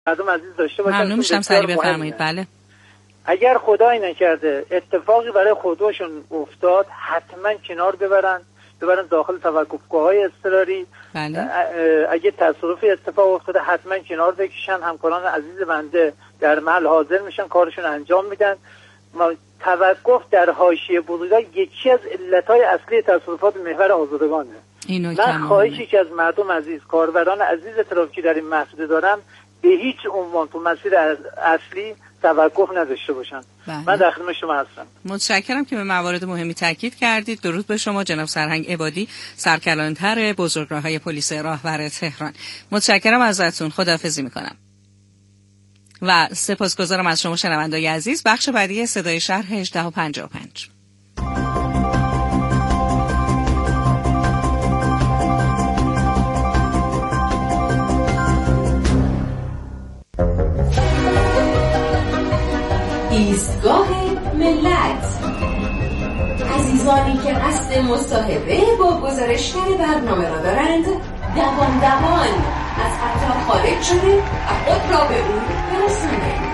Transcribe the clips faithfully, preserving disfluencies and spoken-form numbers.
مردم عزیز داشته باشن. ممنون میشم، سریع بفرمایید. بله. اگر خدایی نکرده اتفاقی برای خودشون افتاد، حتما کنار ببرن ببرن داخل توقفگاه‌های اضطراری. بله. اگه تصادفی اتفاق افتاده حتما کنار بکشن، همکاران عزیز بنده در محل حاضر میشن، کارشون انجام میدن. توقف در حاشیه بزرگراه یکی از علتهای اصلی تصادفات محور آزادگانه. من خواهشی که از مردم عزیز، کاربران عزیز ترافیکی در این محدوده دارم، به هیچ عنوان تو مسیر اصلی توقف نداشته باشن. بله. من در خدمت شما هستم. متشکرم که به موارد مهمی تاکید کردید. درود به شما جناب سرهنگ عبادی، سرکلانتر بزرگراه‌های پلیس راهور تهران. متشکرم ازتون، خداحافظی میکنم. و سپاسگزارم از شما شنوندگان عزیز. بخش بعدی صدای شهر هجده و پنجاه و پنج. ایستگاه ملت، عزیزانی که قصد مصاحبه با گزارشگر برنامه را دارند، دوان دوان از خط خارج شده و خود را به او برسانند.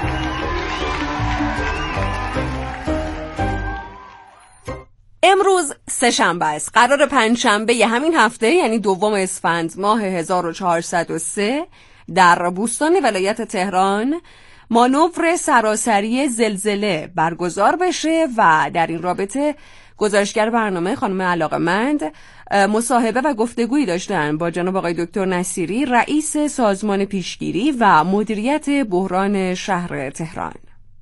امروز سه شنبه است. قرار پنج شنبه ی همین هفته یعنی دوم اسفند ماه هزار و چهارصد و سه در بوستان ولایت تهران مانور سراسری زلزله برگزار بشه و در این رابطه گزارشگر برنامه خانم علاقه‌مند مصاحبه و گفتگویی داشتن با جناب آقای دکتر نصیری، رئیس سازمان پیشگیری و مدیریت بحران شهر تهران.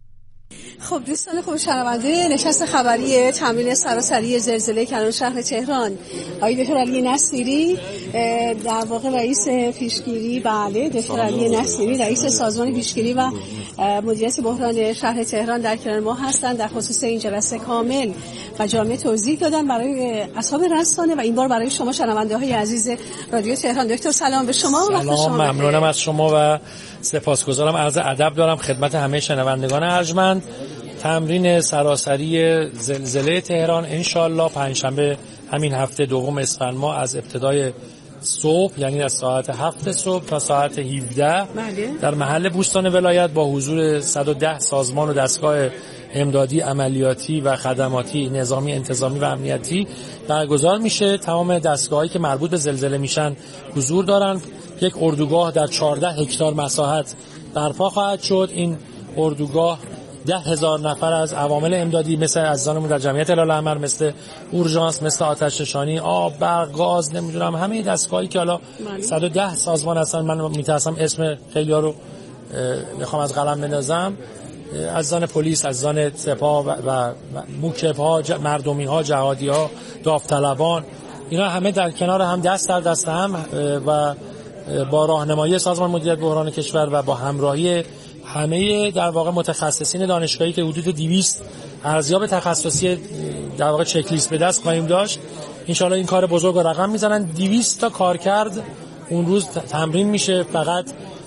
خب دوستان خوب شنونده نشست خبری تمرین سراسری زلزله کلان شهر تهران، آقای دکتر علی نصیری در واقع رئیس پیشگیری، بله دکتر علی نصیری رئیس سازمان پیشگیری و مدیریت بحران شهر تهران در کنار ما هستند. در خصوص این جلسه کامل و جامع توضیح دادن برای اصحاب رسانه و این بار برای شما شنونده های عزیز رادیو تهران. دکتر سلام به شما. سلام، شما ممنونم از شما و سپاسگزارم. عرض ادب دارم خدمت همه شنوندگان ارجمند. تمرین سراسری زلزله تهران انشالله پنجشنبه همین هفته دوم اسفند ماه از ابتدای صبح یعنی از ساعت هفت صبح تا ساعت هفده در محل بوستان ولایت با حضور صد و ده سازمان و دستگاه امدادی، عملیاتی و خدماتی، نظامی، انتظامی و امنیتی برگزار میشه. تمام دستگاهایی که مربوط به زلزله میشن حضور دارن. یک اردوگاه در چهارده هکتار مساحت برپا خواهد شد. این اردوگاه ده هزار نفر از عوامل امدادی مثل عزیزانمون در جمعیت هلال احمر، مثل اورژانس، مثل آتش نشانی، آب، برق، گاز، نمیدونم همه دستگاهی که حالا صد و ده سازمان هستن، من میترسم اسم خیلی‌ها رو میخوام از قلم بندازم، عزیزان پلیس، عزیزان سپاه و, و موکب‌ها، مردمی‌ها، جهادی‌ها، داوطلبان، اینا همه در کنار هم دست در دست هم و با راهنمایی سازمان مدیریت بحران کشور و با همراهی همه در واقع متخصصین دانشگاهی که حدود دویست ارزیاب تخصصی در واقع چک لیست به دست خواهیم داشت، ان شاءالله این کار بزرگ رو رقم میزنن. دویست تا کارکرد اون روز تمرین میشه. فقط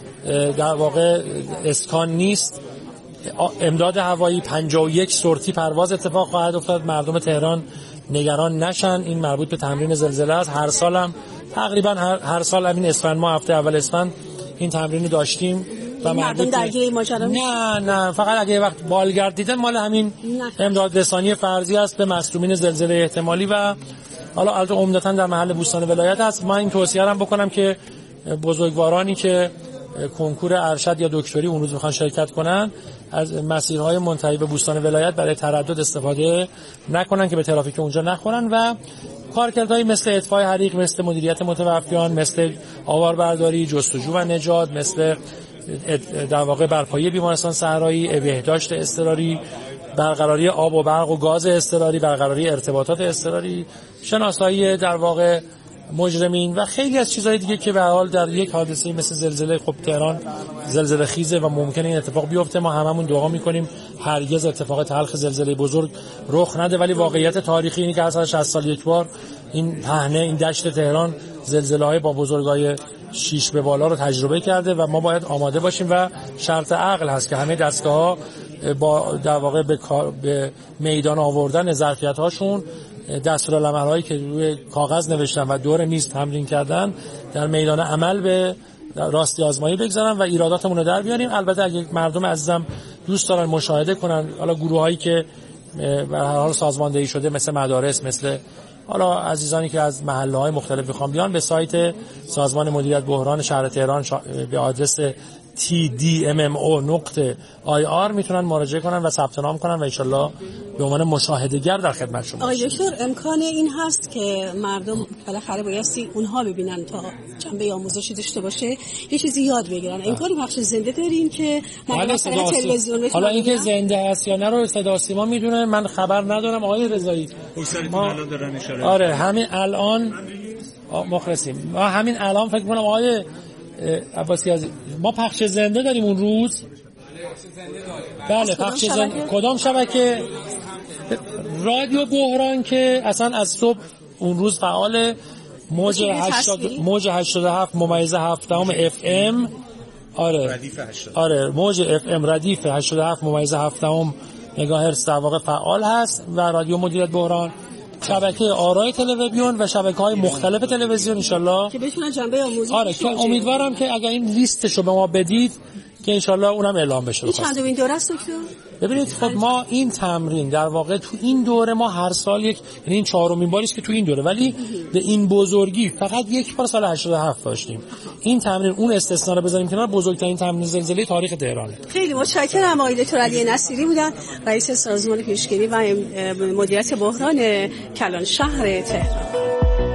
در واقع اسکان نیست، امداد هوایی، پنجاه و یک سورتی پرواز اتفاق خواهد افتاد. مردم تهران نگران نشن، این مربوط به تمرین زلزله است. هر سال هم تقریبا هر, هر سال همین اسفند ما هفته اول اسفند این تمرین داشتیم و مردم درگیر ماجرا نه نه فقط اگه وقت بالگرد دیدن مال همین امداد رسانی فرضی است به مصدومین زلزله احتمالی و حالا البته عمدتاً در محل بوستان ولایت است. من این توصیه رو بکنم که بزرگوارانی که کنکور ارشد یا دکتری اون روز میخوان شرکت کنن از مسیرهای منتهی به بوستان ولایت برای تردد استفاده نکنن که به ترافیک اونجا نخورن و کارکردهای مثل اطفای حریق، مثل مدیریت متوفیان، مثل آواربرداری، جستجو و نجات، مثل در واقع برپایی بیمارستان صحرایی، بهداشت اضطراری، برقراری آب و برق و گاز اضطراری، برقراری ارتباطات اضطراری، شناسایی در واقع مجرمین و خیلی از چیزهای دیگه که به هر حال در یک حادثه مثل زلزله، خب تهران زلزله خیزه و ممکنه این اتفاق بیفته. ما هممون دعا میکنیم هرگز اتفاق تلخ زلزله بزرگ رخ نده، ولی واقعیت تاریخی اینه که هر شصت سال یک بار این پهنه، این دشت تهران زلزله‌های با بزرگای شیش به بالا رو تجربه کرده و ما باید آماده باشیم و شرط عقل هست که همه دستگاه‌ها با در واقع به, به میدان آوردن ظرفیت‌هاشون دستورالعمل‌هایی که روی کاغذ نوشتن و دور میز تمرین کردن در میدان عمل به راستی آزمایی بگذارن و ایراداتمون رو در بیاریم. البته اگه مردم عزیزم دوست دارن مشاهده کنن، حالا گروهایی که به هر حال سازماندهی شده مثل مدارس، مثل حالا عزیزانی که از محله‌های مختلف میخوان بیان، به سایت سازمان مدیریت بحران شهر تهران شا... به آدرس تی دی ام ام او نقطه آی آر میتونن مراجعه کنن و ثبت نام کنن و ان شاءالله به عنوان مشاهده‌گر در خدمت شما. آقای دکتر امکان این هست که مردم بالاخره بایستی اونها ببینن تا جنبه آموزشی داشته باشه، یه چیزی یاد بگیرن. امکانی پخش زنده داریم که ما تلویزیون حالا اینکه زنده هست یا نه رو صدا سیما میدونه، من خبر ندارم. آقای رضایی ما الان دارن اشاره آره همین الان مخلصیم، ما همین الان فکر کنم آقای عباسی از ما پخش زنده داریم اون روز. بله پخش زنده. کدام شبکه؟ رادیو بحران که اصلا از صبح اون روز فعال. موج هشتاد موج هشتاد و هفت ممیز هفتم اف ام. آره آره موج اف ام ردیف هشتاد و هفت ممیز هفتم مگاهرتز در واقع فعال هست و رادیو مدیریت بحران شبکه آرای تلویزیون و شبکه‌های مختلف تلویزیون ان شاءالله که بتونن جنبه آموزشی. آره که امیدوارم که اگر این لیستشو به ما بدید که ان شاءالله اونم اعلام بشه. این چندمین دوره است دکتر؟ ببینید خب ما این تمرین در واقع تو این دوره ما هر سال یک، یعنی این چهارمین باری است که تو این دوره، ولی به این بزرگی فقط یک بار سال هشتاد و هفت داشتیم. این تمرین اون استثنا رو بذاریم کنار، بزرگترین تمرین زلزله تاریخ تهرانه. خیلی متشکرم. آقای دکتر علی نصیری بودن، رئیس سازمان پیشگیری و مدیریت بحران کلان شهر تهران.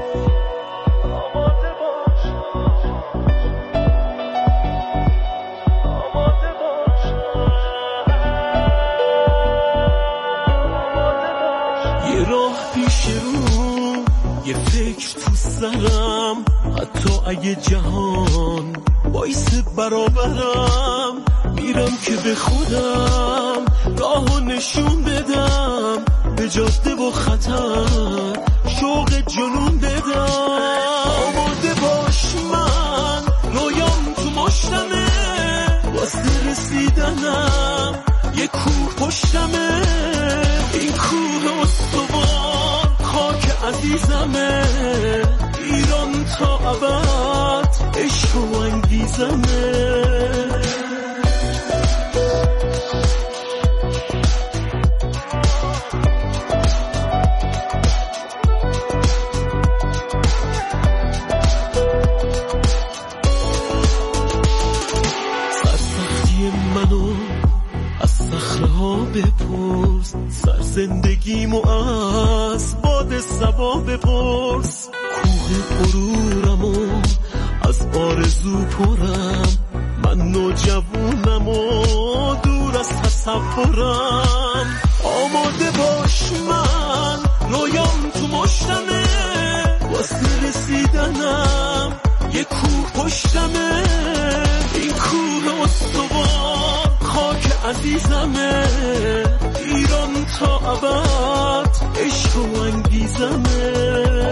یه فکر تو سرم، حتی اگه جهان وایسه برابرم، میرم که به خودم راهو نشون بدم، به جاده و خطر شوق جنون بدم. آماده باش من رویام تو مشتمه، واسه رسیدنم یه کوه پشتمه، این کوه استوار خاک عزیزمه، ایران تا ابد عشق و انگیزمه. سرسختی منو از صخره ها بپرس، سر زندگیمو از باد صبا بپرس، کوه غرورمو از آرزو پرم، من نوجوونمو دور از تصورم. آماده باش من رویام تو مشتمه، واسه رسیدنم یه کوه پشتمه، این کوه استوار خاک عزیزمه، ایران تا ابد عشق و انگیزمه.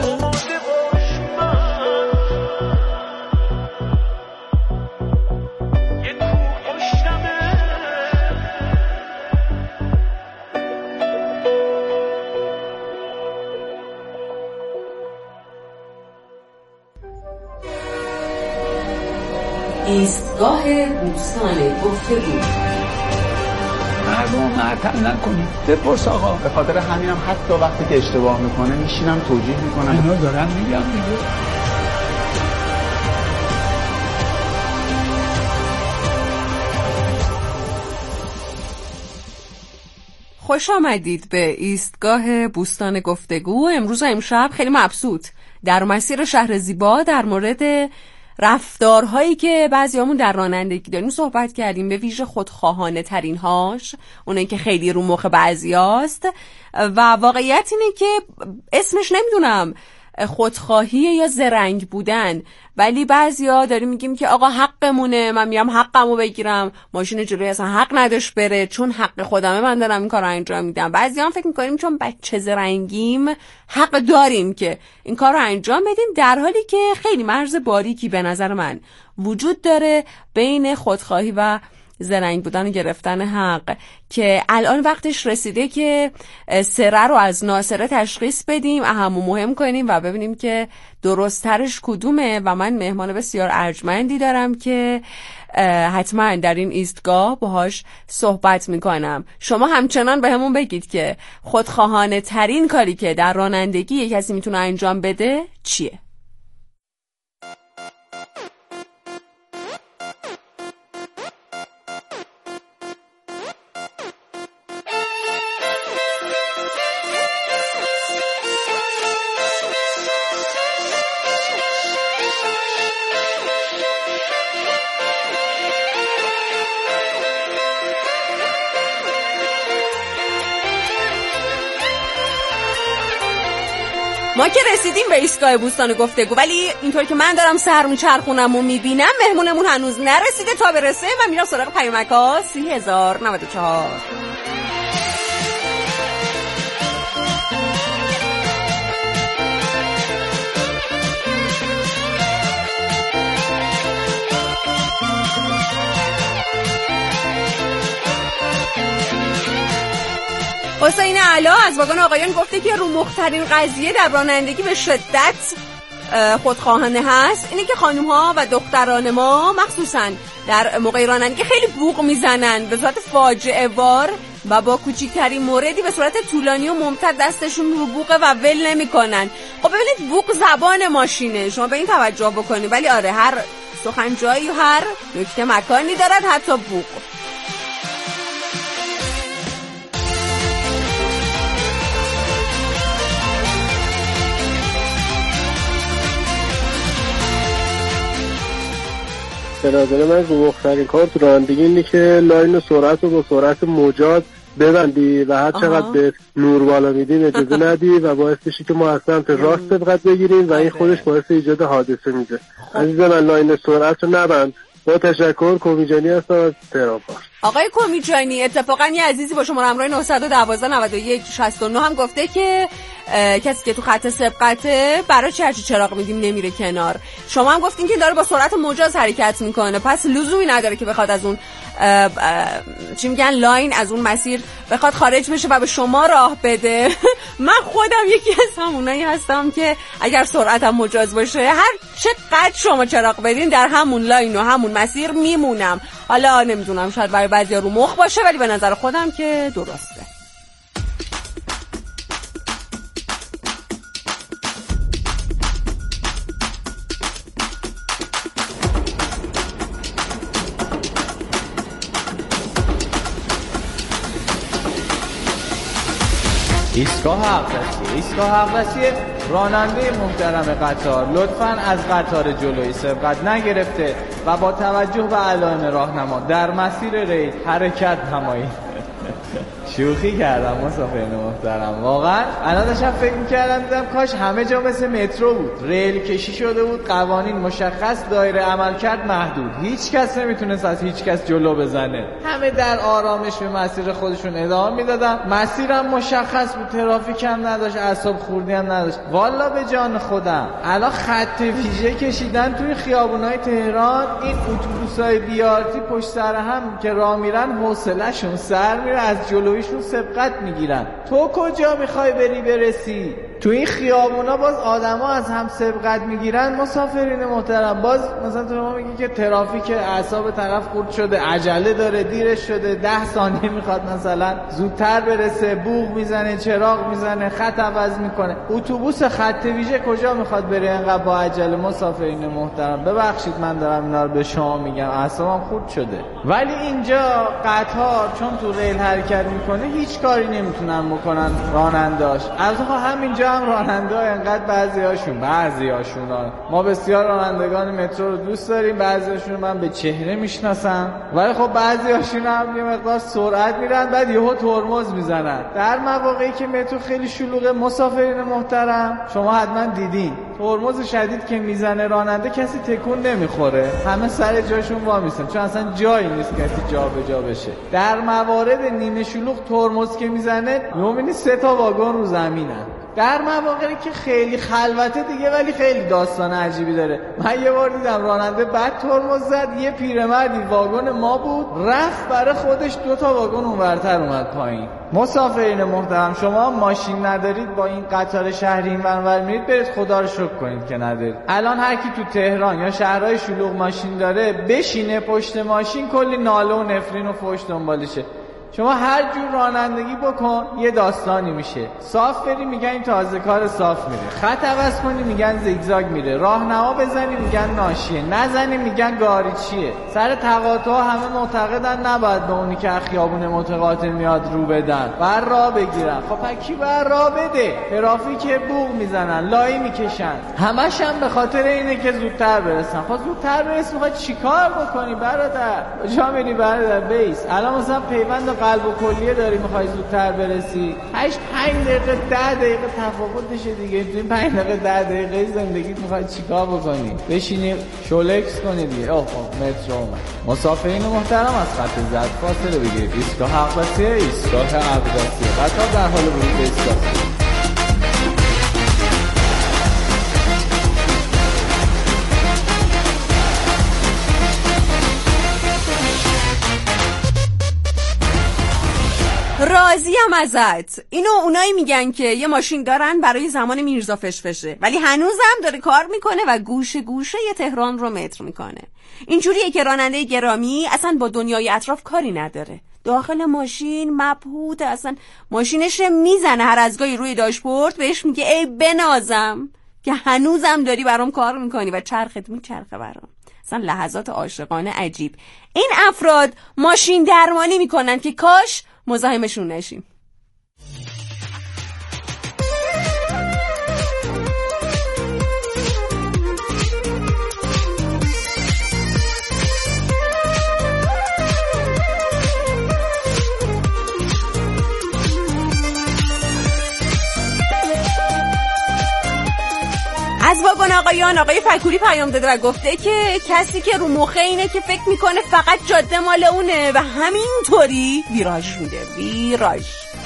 ایستگاه بوستان گفتگو. مردم معطل نکنید، بپرس آقا. به خاطر همینم حتی وقتی که اشتباه میکنه میشینم توجیه میکنم. اینا دارم میگم دیگه. خوش آمدید به ایستگاه بوستان گفتگو. امروز و امشب خیلی مبسوط در مسیر شهر زیبا در مورد رفتارهایی که بعضیامون در رانندگی داریم صحبت کردیم، به ویژه خودخواهانه ترین هاش، اونایی که خیلی رو مخ بعضیاست. و واقعیت اینه که اسمش نمیدونم خودخواهیه یا زرنگ بودن، ولی بعضیا داریم میگیم که آقا حقمونه، من میام حقمو بگیرم، ماشین جلوی اصلا حق نداشت بره چون حق خودمه، من دارم این کارو انجام میدم. بعضیا هم فکر میکنیم چون بچه زرنگیم حق داریم که این کارو انجام بدیم، در حالی که خیلی مرز باریکی به نظر من وجود داره بین خودخواهی و زرنگ بودن و گرفتن حق که الان وقتش رسیده که سره رو از ناصره تشخیص بدیم، اهم و مهم کنیم و ببینیم که درست‌ترش کدومه. و من مهمان بسیار ارجمندی دارم که حتما در این ایستگاه باهاش صحبت میکنم. شما همچنان به همون بگید که خودخواهانه ترین کاری که در رانندگی یک کسی میتونه انجام بده چیه؟ ما که رسیدیم به ایستگاه بوستان گفتگو، ولی اینطور که من دارم سر میچرخونم و میبینم مهمونمون هنوز نرسیده. تا برسه من میرم سراغ پیامک‌ها. سی هزار نود و چهار حسین علا از واگن آقایان گفته که رو مخترین قضیه در رانندگی به شدت خودخواهانه هست اینه که خانم ها و دختران ما مخصوصا در موقع رانندگی خیلی بوق میزنن به صورت فاجعه وار و با کوچکترین موردی به صورت طولانی و ممتد دستشون رو بوقه و ول نمیکنن. خب ببینید بوق زبان ماشینه، شما به این توجه بکنید. ولی آره هر سخن جایی و هر نکته مکانی دارد، حتی بوق. به نظر من رو مخترین کار تو رانندگی اینه که لاین و سرعت رو با سرعت موجاد ببندی و هر چقدر به نور بالا میدیم اجازه ندی و باعث بشی که ما از سمت راست سبقت بگیریم و این خودش باعث ایجاد حادثه میشه. عزیزان من لاین سرعت رو نبند. با تشکر. کمیجانی هستم از تهران. آقای کمیجانی، اتفاقا یه عزیزی با شماره همراه نه یک دو نه یک شش نه هم گفته که کسی که تو خط سبقته برای چه هرچی چراغ میدیم نمیره کنار. شما هم گفتین که داره با سرعت مجاز حرکت میکنه، پس لزومی نداره که بخواد از اون اه اه چی میگن لاین، از اون مسیر بخواد خارج بشه و به شما راه بده. من خودم یکی از همونایی هستم که اگر سرعتم مجاز باشه هر چقدر شما چراغ بدین در همون لاین و همون مسیر میمونم. حالا نمیدونم شاید برای بعضیا رو مخ باشه، ولی به نظر خودم که درسته. ایستگاه حقرسی ایستگاه حقرسی راننده محترم قطار لطفاً از قطار جلویی سبقت نگرفته و با توجه به علائم راهنما در مسیر ریل حرکت نمایید. شوخی کردم مسافرین محترم، واقعا الان داشتم فکر می‌کردم دیدم کاش همه جا مثل مترو بود، ریل کشی شده بود، قوانین مشخص، دایره عملکرد محدود، هیچ کس نمیتونست از هیچ کس جلو بزنه، همه در آرامش به مسیر خودشون ادامه میدادن، مسیرم مشخص بود، ترافیک هم نداشت، اعصاب خوردی هم نداشت. والا به جان خودم الان خط ویژه کشیدن توی خیابونای تهران، این اتوبوسای بی آر تی پشت سر هم که راه میرن حوصله‌شون سر میره، از جلویشون سبقت میگیرن. تو کجا میخوای بری برسی؟ تو این خیابونا باز آدما از هم سبقت میگیرن. مسافرین محترم، باز مثلا تو ما میگی که ترافیک اعصاب طرف خورد شده، عجله داره، دیرش شده، ده ثانیه میخواد مثلا زودتر برسه، بوق میزنه، چراغ میزنه، خط عوض میکنه. اتوبوس خط ویژه کجا میخواد بره انقدر با عجله؟ مسافرین محترم ببخشید من دارم اینا رو به شما میگم، اعصابم خورد شده. ولی اینجا قطار چون تو ریل حرکت میکنه هیچ کاری نمیتونن بکنن راننداش. البته همینجا هم راننده ها انقدر بعضی هاشون بعضی هاشون ها. ما بسیار رانندگان مترو رو دوست داریم، بعضی هاشون من به چهره میشناسم، ولی خب بعضی هاشون هم یه مقدار سرعت میرن بعد یهو ترمز میزنن. در مواقعی که مترو خیلی شلوغه مسافرین محترم شما حتما دیدین ترمز شدید که میزنه راننده کسی تکون نمیخوره، همه سر جاشون وا میسن چون اصلا جایی نیست کسی جا به جا بشه. در موارد نیمه شلوغ ترمز که میزنه میبینی سه تا واگن رو زمینن، در مواقعی که خیلی خلوته دیگه ولی خیلی داستان عجیبی داره. من یه بار دیدم راننده بعد ترمز زد، یه پیرمردی واگن ما بود رفت برای خودش دو تا واگن اونورتر اومد پایین. مسافرین محترم، شما ماشین ندارید با این قطار شهری این ور میرید، برید خدا رو شکر کنید که ندارید. الان هر کی تو تهران یا شهرهای شلوغ ماشین داره بشینه پشت ماشین کلی ناله و نفرین و فحش دنبالشه. شما هر جور رانندگی بکن یه داستانی میشه. صاف بری میگن این تازه کار صاف میره، خط عوض کنی میگن زیگزاگ میره، راهنما بزنی میگن ناشیه، نزنی میگن گاریچیه. سر تقاطع همه معتقدن نباید به اونی که خیابون متقاطع میاد رو بدن، بر راه بگیرن. خب کی بر راه بده؟ ترافیک بوق میزنن، لای میکشن، همش هم به خاطر اینه که زودتر برسن. خب زودتر برس میخواد چیکار بکنی برادر؟ کجا میری برادر؟ بیس. الان مثلا پیوند قلب و کلیه داری میخوای زودتر برسی، هشت پنج دقیقه ده دقیقه تفاوتشه دیگه. تو این پنج دقیقه ده دقیقه زندگیت میخوای چیکار بکنی؟ بشینی شولکس کنی دیگه. اوه مترو اومد. مسافرین محترم از خط زد فاصله بگیرید. ایستگاه اقدسیه، ایستگاه اقدسیه. قطار در حال ورود به ایستگاه. راضیم ازت. اینو اونایی میگن که یه ماشین دارن برای زمان میرزا فشفشه ولی هنوزم داره کار میکنه و گوشه گوشه ی تهران رو متر میکنه. اینجوریه که راننده گرامی اصلا با دنیای اطراف کاری نداره، داخل ماشین مبهوت، اصلا ماشینش میزنه هر از گاهی روی داشبورد بهش میگه ای بنازم که هنوزم داری برام کار میکنی و چرخت میچرخه برام. اصلا لحظات عاشقانه عجیب. این افراد ماشین درمانی میکنن که کاش مزاحمشون نشیم. از واگن آقایان آقای فکوری پیام داده و گفته که کسی که رو مخه اینه که فکر میکنه فقط جاده مال اونه و همینطوری ویراژ میده. ویراژ.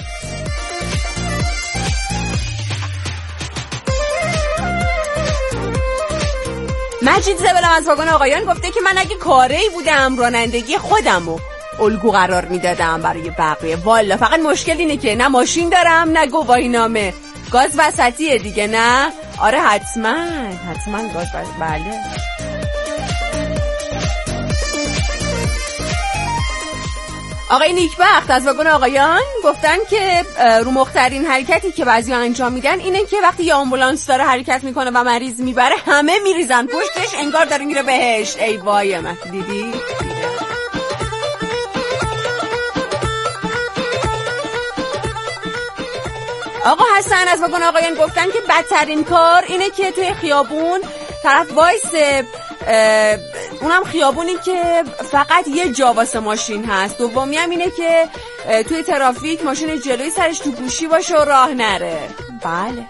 مجید زبلم از واگن آقایان گفته که من اگه کاری بودم رانندگی خودمو الگو قرار میدادم برای بقیه. والا فقط مشکل اینه که نه ماشین دارم نه گواهی نامه. گاز وسطیه دیگه نه؟ آره حتما حتما گاز وسط. بله. آقای نیکبخت از واگن آقایان گفتن که رو مخترین حرکتی که بعضی انجام میدن اینه که وقتی یه آمبولانس داره حرکت میکنه و مریض میبره همه میریزن پشتش انگار داره میره بهشت. ای وای من دیدی؟ آقا حسن از واگن آقایان گفتن که بدترین کار اینه که توی خیابون طرف وایسه، اونم خیابونی که فقط یه جا واسه ماشین هست. دومی هم اینه که توی ترافیک ماشین جلوی سرش تو گوشی باشه و راه نره. بله.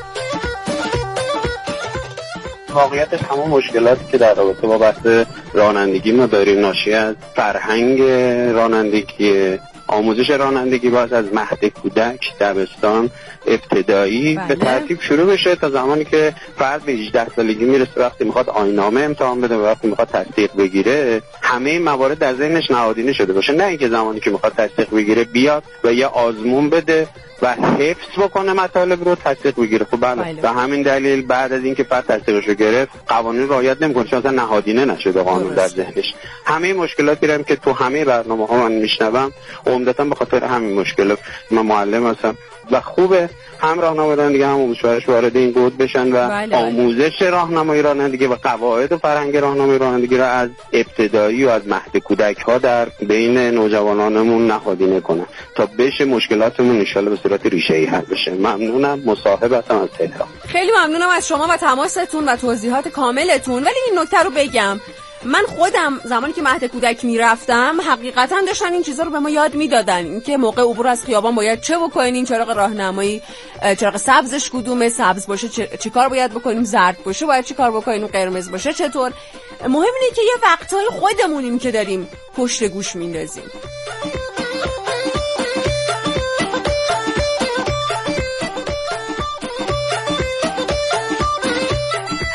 واقعیتش همون مشکلاتی که در رابطه با بحث رانندگی ما داریم ناشی از فرهنگ رانندگی، آموزش رانندگی باید از مهد کودک دبستان ابتدایی بله. به ترتیب شروع بشه تا زمانی که فرد به هجده سالگی میرسه، وقتی میخواد آیین‌نامه امتحان بده و وقتی میخواد تصدیق بگیره همه این موارد در ذهنش نهادینه شده باشه، نه اینکه زمانی که میخواد تصدیق بگیره بیاد و یه آزمون بده و حفظ بکنه مطالب رو تصدیق بگیره. خب بله به همین دلیل بعد از اینکه فرد تصدیقش رو گرفت قوانین رعایت نمی‌کنه چون اصلا نهادینه نشده قانون در ذهنش. همه مشکلاتی رو که تو همه برنامه‌ها من میشنوم عمدتاً به خاطر همین مشکلات. من معلم هستم و خوبه هم راهنمایان دیگه هم آموزش‌پرورش وارد این گود بشن و بله آموزش راهنمایی رانندگی و قواعد و فرهنگ راهنمایی رانندگی رو از ابتدایی و از مهد کودک‌ها در بین نوجوانانمون نهادینه کنن تا بشه مشکلاتمون ان شاءالله به صورت ریشه‌ای حل بشه. ممنونم. مصاحب هستم از تهران. خیلی ممنونم از شما و تماستون و توضیحات کاملتون. ولی این نکته رو بگم، من خودم زمانی که مهد کودک میرفتم حقیقتا داشتن این چیزا رو به ما یاد میدادن، اینکه موقع عبور از خیابان باید چه بکنیم، چراغ راهنمایی چراغ سبزش کدومه، سبز باشه چه کار باید بکنیم، زرد باشه باید چه کار بکنیم، قرمز باشه چطور. مهم اینه که یه وقتای خودمونیم که داریم پشت گوش میندازیم.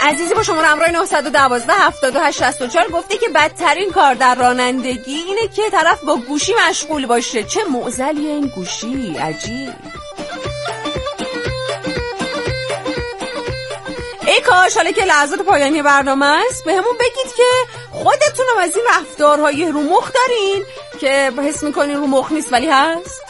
عزیزی با شماره همراه نه یک دو هفتاد و هشت شصت و چهار گفته که بدترین کار در رانندگی اینه که طرف با گوشی مشغول باشه. چه معضلیه این گوشی، عجیب. ای کاش حالا که لحظات پایانی برنامه است به همون بگید که خودتونم از این رفتارهای رو مخ دارین که حس میکنین رو مخ نیست ولی هست.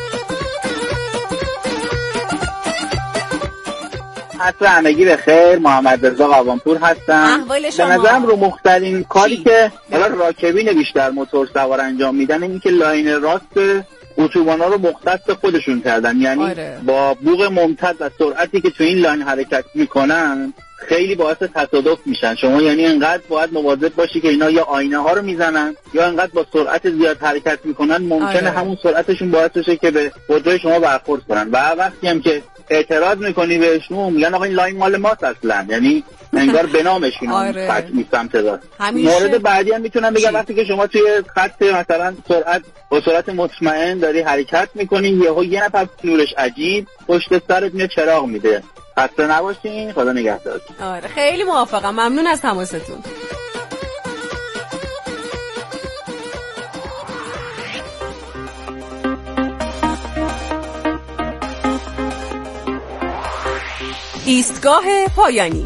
عصر همگی به خیر. محمد رضا قوامپور هستم. احوال شما؟ به نظرم رو مختلفین کاری که حالا راکبین بیشتر موتور سوار انجام میدن اینه که لاین راست اتوبانا رو مختص خودشون کردن، یعنی آره. با بوق ممتد و سرعتی که تو این لاین حرکت میکنن خیلی باعث تصادف میشن. شما یعنی انقدر باید مواظب باشی که اینا یا آینه ها رو میزنن یا انقدر با سرعت زیاد حرکت میکنن ممکنه آره. همون سرعتشون باعث بشه که به خودروی شما برخورد کنن و وقتی هم که اعتراض میکنی بهشون میگن آقا این لاین مال ماست اصلا، یعنی انگار به نامش اینا آره. خط سمت راست. همیشه... مورد بعدی هم میتونم بگم وقتی که شما توی خط مثلا سرعت با سرعت مطمئن داری حرکت میکنی یهو یه نفر نورش عجیب پشت سرت میاد چراغ میده، خسته نباشین، خدا نگهدارتون. آره خیلی موافقم، ممنون از تماستون. ایستگاه پایانی.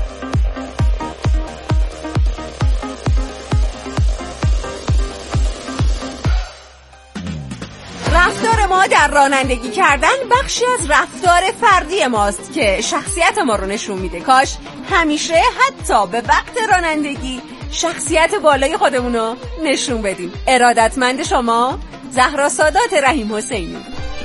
رفتار ما در رانندگی کردن بخشی از رفتار فردی ماست که شخصیت ما رو نشون میده. کاش همیشه حتی به وقت رانندگی شخصیت بالای خودمون رو نشون بدیم. ارادتمند شما، زهرا سادات رحیم حسینی.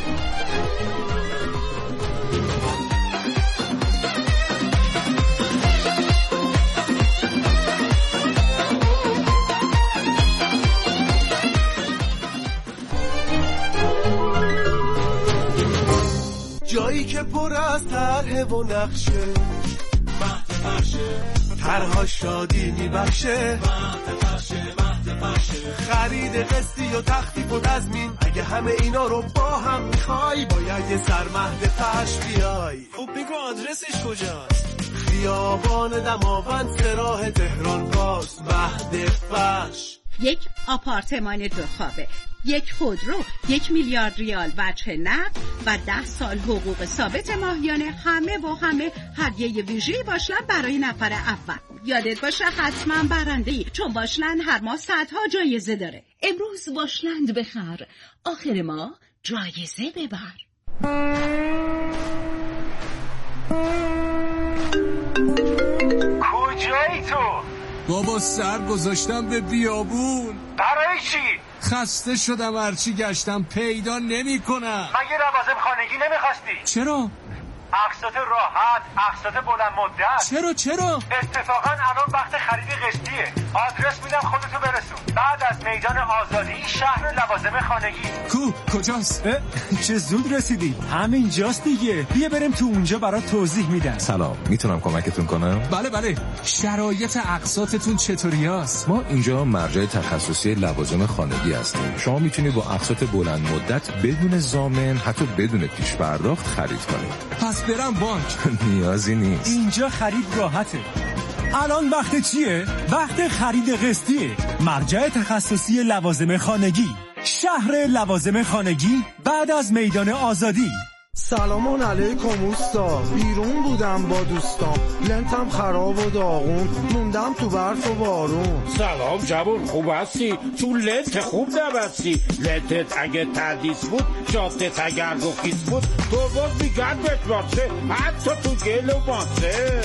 جایی که پر از طرح و نقشه، مهد فرشه، طرها شادی میبخشه، مهد فرشه، مهد فرشه، خرید قسطی و تخفیف و تضمین. اگه همه اینا رو با هم میخوای باید یه سر مهد فرش بیای. خب بگو آدرسش کجاست؟ خیابان دماوند سراح تهران باز، مهد فرش. یک آپارتمان دو خوابه، یک خودرو، یک میلیارد ریال وجه نقد و ده سال حقوق ثابت ماهیانه، همه و همه هدیه ویژه‌ای باشلند برای نفر اول. یادت باشه حتما برنده‌ای، چون باشلند هر ماه صدها جایزه داره. امروز باشلند بخر، آخر ماه جایزه ببر. کجایی تو؟ بابا سر گذاشتم به بیابون. برای چی؟ خسته شدم، هرچی گشتم پیدا نمی کنم. مگه لوازم خانگی نمیخواستی؟ چرا؟ اقساط راحت، اقساط بلند مدت. چرا چرا؟ اتفاقا الان وقت خرید قسطیه. آدرس میدم خودتو برسون. بعد از میدان آزادی شهر لوازم خانگی. کو کجاست؟ چه زود رسیدی. همینجاست دیگه. بیا بریم تو اونجا برات توضیح میدم. سلام، میتونم کمکتون کنم؟ بله بله. شرایط اقساطتون چطوریاست؟ ما اینجا مرجع تخصصی لوازم خانگی هستیم. شما میتونید با اقساط بلند مدت بدون ضامن، حتی بدون پیش پرداخت خرید کنید. پس برم بانک؟ نیازی نیست. اینجا خرید راحته. الان وقت چیه؟ وقت خرید قسطیه. مرجع تخصصی لوازم خانگی، شهر لوازم خانگی بعد از میدان آزادی. سلام علیکم اوستا، بیرون بودم با دوستام، لنتم خراب و داغون، موندم تو برف و بارون. سلام جوون، خوب هستی؟ تو لنت خوب نبستی. لنتت اگه تردیس بود، جافتت اگر گفیز بود، تو باز میگرد بتواسه، حتی تو گل و ماسه.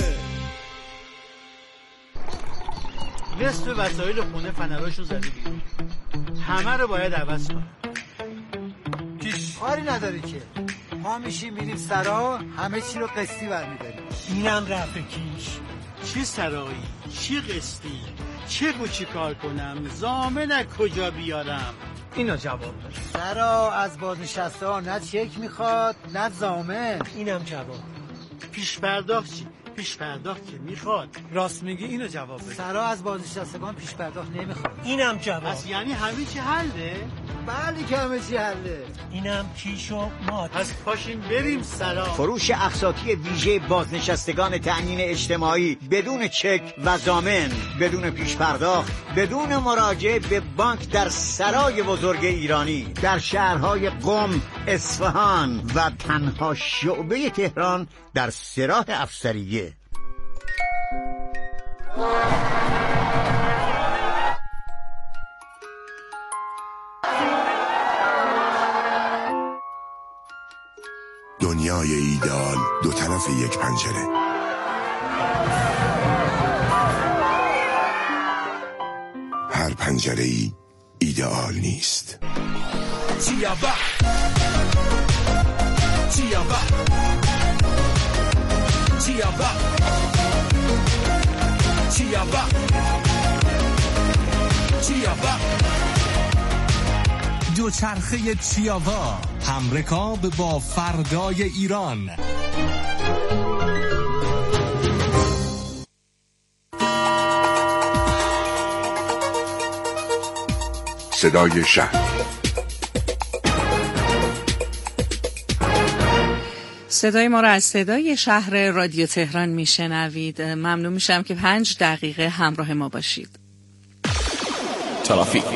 نصف وسایل خونه فنراشو زدی بیرون، همه رو باید عوض کن. پیش کاری نداری که ما میشیم میریم سرا، همه چی رو قسطی برمیداریم. اینم رفت کیش. چی سرایی؟ چی قسطی؟ چه و چی کار کنم؟ ضامن کجا بیارم؟ اینو جواب بده. سرا از بازنشسته ها نه چک میخواد نه ضامن. اینم جواب. پیش پرداخت چی؟ پیش پرداخت که میخواد. راست میگی، اینو جواب بده. سرا از بازنشستگان پیش پرداخت نمیخواد. اینم جواب. پس یعنی همه چی حله؟ بله که همه چی حله. اینم کیش و مات. پس پاشین بریم سرا. فروش اقساطی ویژه بازنشستگان تأمین اجتماعی بدون چک و ضامن، بدون پیش پرداخت، بدون مراجعه به بانک در سرای بزرگ ایرانی در شهرهای قم، اصفهان و تنها شعبه تهران در سراح افسریه. دنیای ایدئال دو طرف یک پنجره. هر پنجره‌ای ایدئال نیست. چیابا چیابا چیابا چیابا چیابا دوچرخه چیابا، همرکاب با فردای ایران. صدای شهر. صدای ما را از صدای شهر رادیو تهران میشنوید. ممنون میشم که پنج دقیقه همراه ما باشید. ترافیک.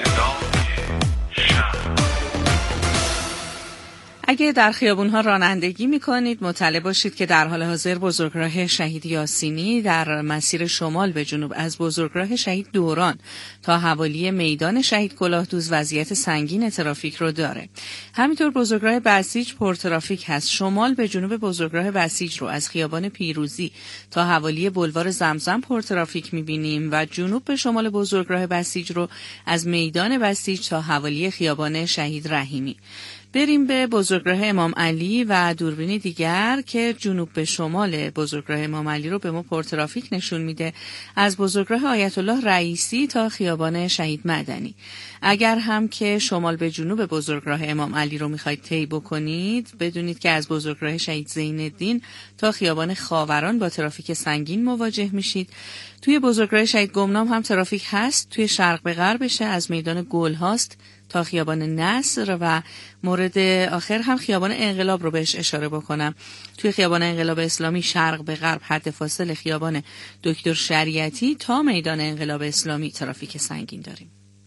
اگه در خیابون‌ها رانندگی می‌کنید مطلع باشید که در حال حاضر بزرگراه شهید یاسینی در مسیر شمال به جنوب از بزرگراه شهید دوران تا حوالی میدان شهید کلاهدوز وضعیت سنگین ترافیک رو داره. همینطور بزرگراه بسیج پرترافیک هست. شمال به جنوب بزرگراه بسیج رو از خیابان پیروزی تا حوالی بلوار زمزم پرترافیک می‌بینیم و جنوب به شمال بزرگراه بسیج رو از میدان بسیج تا حوالی خیابان شهید رحیمی. بریم به بزرگراه امام علی و دوربین دیگر که جنوب به شمال بزرگراه امام علی رو به ما پرترافیک نشون میده، از بزرگراه آیت الله رئیسی تا خیابان شهید مدنی. اگر هم که شمال به جنوب بزرگراه امام علی رو میخواید طی بکنید، بدونید که از بزرگراه شهید زین الدین تا خیابان خاوران با ترافیک سنگین مواجه میشید. توی بزرگراه شهید گمنام هم ترافیک هست. توی شرق به غربش از میدان گل هاست تا خیابان نصر و مورد آخر هم خیابان انقلاب رو بهش اشاره بکنم. توی خیابان انقلاب اسلامی شرق به غرب حد فاصل خیابان دکتر شریعتی تا میدان انقلاب اسلامی ترافیک سنگین داریم.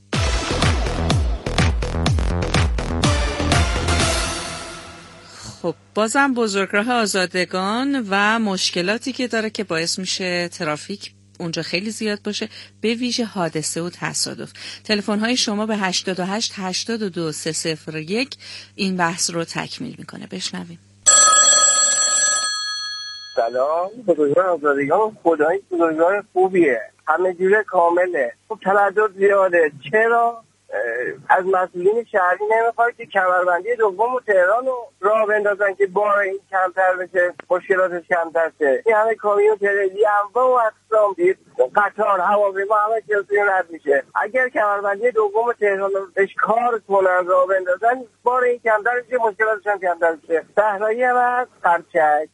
خب بازم بزرگراه آزادگان و مشکلاتی که داره که باعث میشه ترافیک اونجا خیلی زیاد باشه، به ویژه حادثه و تصادف. تلفن های شما به هشتاد و هشت هشتاد و دو سه صفر یک این بحث رو تکمیل میکنه. بشنویم. سلام، بزرگراه آزادگان خدایی بزرگراه خوبیه، همه جوره کامله. خب تردد زیاده. چرا از مسئولین شهری نمیخواید که کمربندی دوم و تهران رو راه بندازن که بار این کمتر بشه، مشکلاتش کمتر شه؟ این همه کامیون تریلی انواع و اقسام دید، قطار، هواپیما، همه چیزی رد میشه. اگر کمربندی دوم و تهران رو بهش کار کنن، راه بندازن، بار این کمتر بشه، مشکلاتش هم کمتر بشه. صحرایی هم هست، خرچک.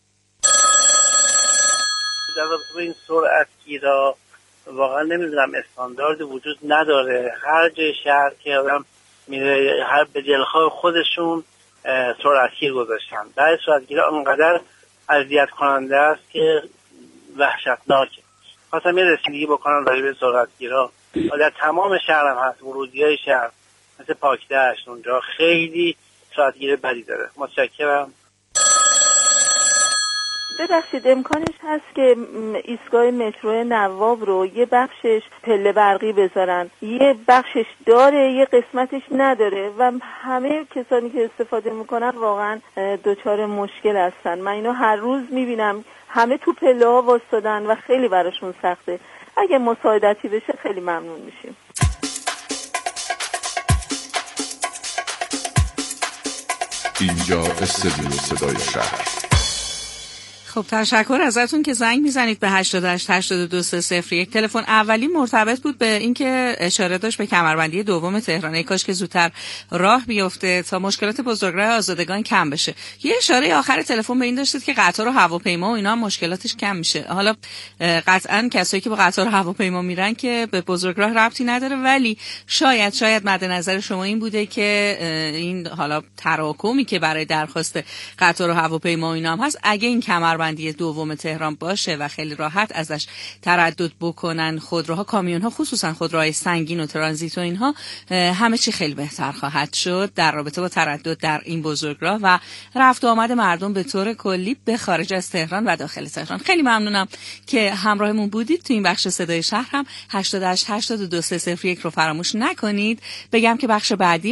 در واقع این سرعت گیرا واقعا نمیدونم استاندارد وجود نداره. هر جای شهر که آدم میره هر به دلخواه خودشون سرعتگیر گذاشتن. در سرعتگیرا انقدر اذیت کننده است که وحشتناکه. خواستم یه رسیدگی بکنم راجع به سرعتگیرا. در تمام شهر هم هست، ورودی‌های شهر مثل پاکدشت اونجا خیلی سرعتگیر بدی داره. متشکرم. ببخشید امکانش هست که ایستگاه مترو نواب رو یه بخشش پله برقی بذارن، یه بخشش داره یه قسمتش نداره و همه کسانی که استفاده میکنن واقعا دچار مشکل هستن. من اینو هر روز میبینم، همه تو پله ها واسطادن و خیلی براشون سخته. اگه مساعدتی بشه خیلی ممنون میشیم. اینجا استودیو صدای شهر. خب تشکر ازتون که زنگ میزنید به هشتاد و هشت هشتاد و دو سه صفر یک. تلفن اولی مرتبط بود به اینکه اشاره داشت به کمربندی دوم تهران، کاش که زودتر راه بیفته تا مشکلات بزرگراه آزادگان کم بشه. یه اشاره آخر تلفن به این داشتید که قطار و هواپیما و اینا هم مشکلاتش کم میشه. حالا قطعا کسایی که با قطار و هواپیما میرن که به بزرگراه ربطی نداره، ولی شاید شاید مد نظر شما این بوده که این حالا تراکمی که برای درخواست قطار و هواپیما اینا هم هست، اگه این کمربندی دوم تهران باشه و خیلی راحت ازش تردد بکنن خودروها، کامیون‌ها، خصوصا خودروهای سنگین و ترانزیت و اینها، همه چی خیلی بهتر خواهد شد در رابطه با تردد در این بزرگراه و رفت و آمد مردم به طور کلی به خارج از تهران و داخل تهران. خیلی ممنونم که همراهمون بودید تو این بخش صدای شهر. هم هشتاد و هشت هشتاد و دو سه صفر یک رو فراموش نکنید. بگم که بخش بعدی